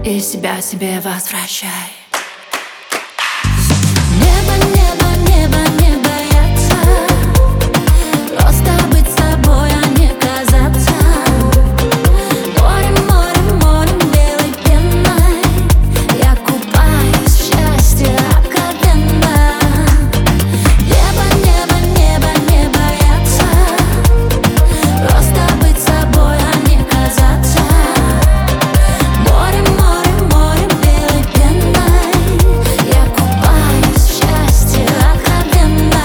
и себя себе возвращай. Небо, небо, небо, не бояться, просто быть собой, а не казаться. Морем, морем, морем белой пеной я купаюсь в счастье откровенно. Небо, небо, небо, не бояться, просто быть собой, а не казаться. Морем, морем, морем белой пеной я купаюсь в счастье откровенно.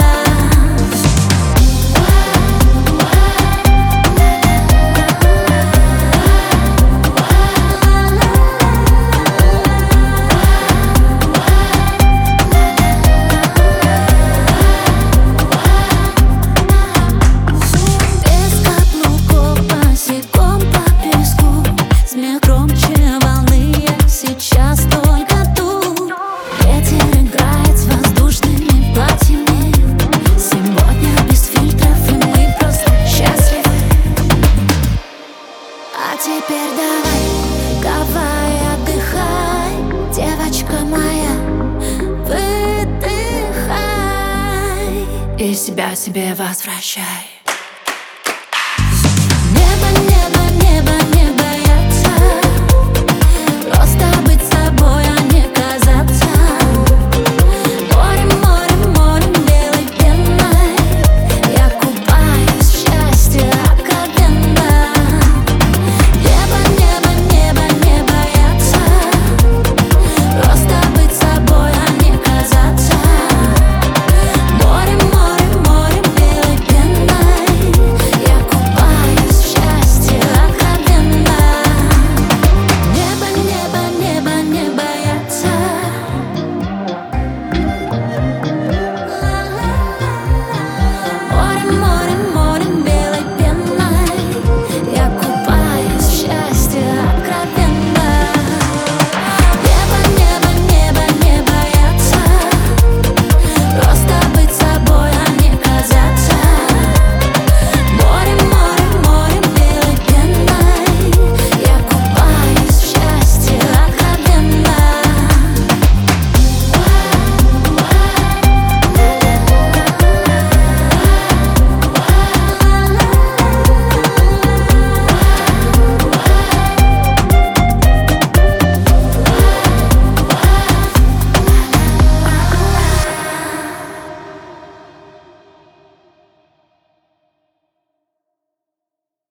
Без каблуков босиком по песку, смех громче волны, я сейчас только тут. Ветер играет с воздушными платьями, сегодня без фильтров, и мы просто счастливы. А теперь давай отдыхай, девочка моя, выдыхай. И себя себе возвращай.